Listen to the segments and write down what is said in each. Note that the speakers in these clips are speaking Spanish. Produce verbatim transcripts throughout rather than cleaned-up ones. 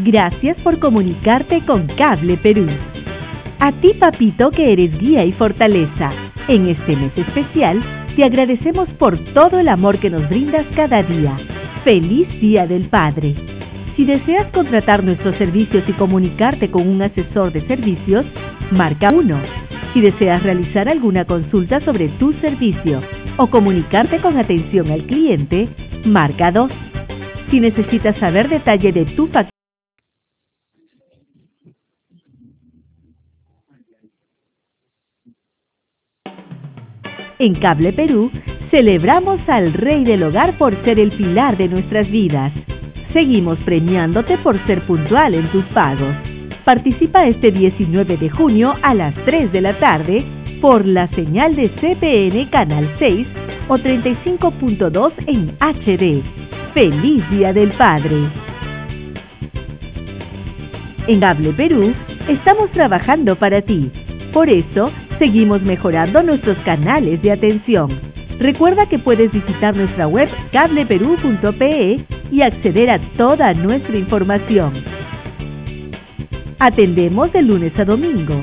Gracias por comunicarte con Cable Perú. A ti, papito, que eres guía y fortaleza, en este mes especial, te agradecemos por todo el amor que nos brindas cada día. ¡Feliz Día del Padre! Si deseas contratar nuestros servicios y comunicarte con un asesor de servicios, marca uno. Si deseas realizar alguna consulta sobre tu servicio o comunicarte con atención al cliente, marca dos. Si necesitas saber detalle de tu factura, en Cable Perú, celebramos al Rey del Hogar por ser el pilar de nuestras vidas. Seguimos premiándote por ser puntual en tus pagos. Participa este diecinueve de junio a las tres de la tarde por la señal de C P N Canal seis o treinta y cinco punto dos en H D. ¡Feliz Día del Padre! En Cable Perú, estamos trabajando para ti. Por eso, seguimos mejorando nuestros canales de atención. Recuerda que puedes visitar nuestra web cable perú punto pe y acceder a toda nuestra información. Atendemos de lunes a domingo.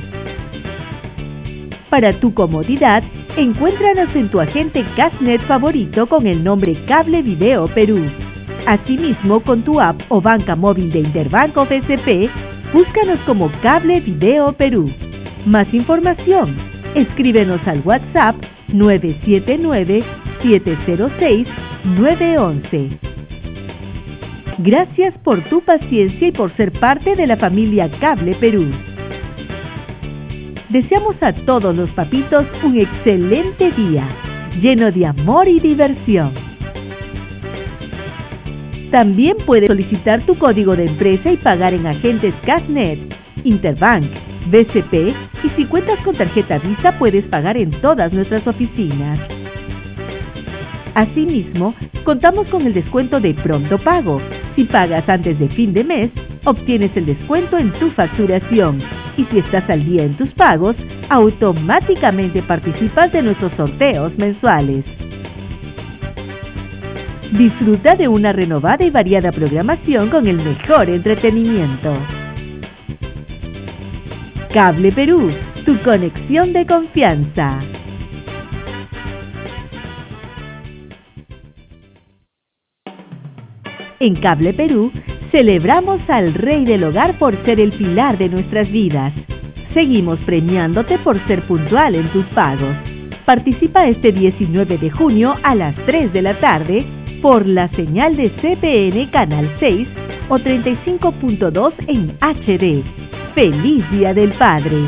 Para tu comodidad, encuéntranos en tu agente Cashnet favorito con el nombre Cable Video Perú. Asimismo, con tu app o banca móvil de Interbanco B C P, búscanos como Cable Video Perú. Más información, escríbenos al WhatsApp nueve siete nueve, siete cero seis, nueve uno uno. Gracias por tu paciencia y por ser parte de la familia Cable Perú. Deseamos a todos los papitos un excelente día, lleno de amor y diversión. También puedes solicitar tu código de empresa y pagar en agentes Cashnet, Interbank, B C P, y si cuentas con tarjeta Visa puedes pagar en todas nuestras oficinas. Asimismo, contamos con el descuento de Pronto Pago. Si pagas antes de fin de mes, obtienes el descuento en tu facturación. Y si estás al día en tus pagos, automáticamente participas de nuestros sorteos mensuales. Disfruta de una renovada y variada programación con el mejor entretenimiento. Cable Perú, tu conexión de confianza. En Cable Perú, celebramos al Rey del Hogar por ser el pilar de nuestras vidas. Seguimos premiándote por ser puntual en tus pagos. Participa este diecinueve de junio a las tres de la tarde por la señal de C P N Canal seis o treinta y cinco punto dos en H D. ¡Feliz Día del Padre!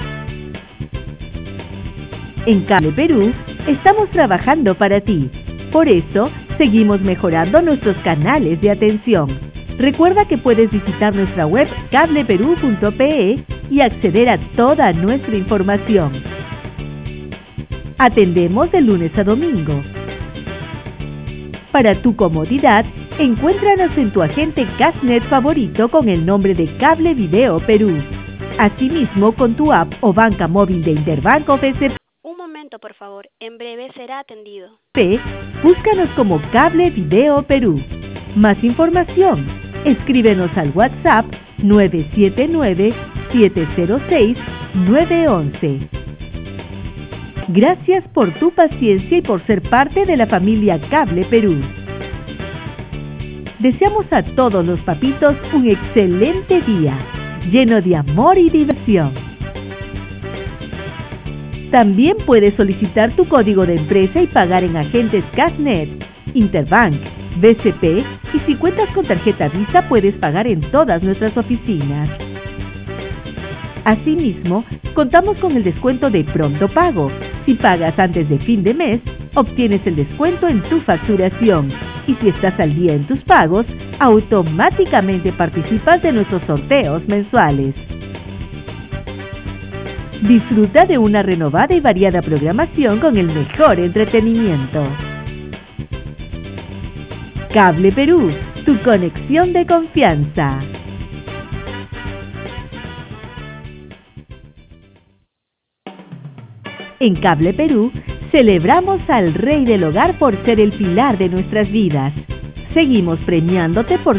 En Cable Perú, estamos trabajando para ti. Por eso, seguimos mejorando nuestros canales de atención. Recuerda que puedes visitar nuestra web cable perú punto pe y acceder a toda nuestra información. Atendemos de lunes a domingo. Para tu comodidad, encuéntranos en tu agente Cashnet favorito con el nombre de Cable Video Perú. Asimismo, con tu app o banca móvil de Interbanco B C P. Un momento, por favor. En breve será atendido. Búscanos como Cable Video Perú. Más información, escríbenos al WhatsApp nueve siete nueve, siete cero seis, nueve uno uno. Gracias por tu paciencia y por ser parte de la familia Cable Perú. Deseamos a todos los papitos un excelente día, lleno de amor y diversión. También puedes solicitar tu código de empresa y pagar en agentes Cashnet, Interbank, B C P, y si cuentas con tarjeta Visa puedes pagar en todas nuestras oficinas. Asimismo, contamos con el descuento de Pronto Pago. Si pagas antes de fin de mes, obtienes el descuento en tu facturación. Y si estás al día en tus pagos, automáticamente participas de nuestros sorteos mensuales. Disfruta de una renovada y variada programación con el mejor entretenimiento. Cable Perú, tu conexión de confianza. En Cable Perú, celebramos al Rey del Hogar por ser el pilar de nuestras vidas. Seguimos premiándote por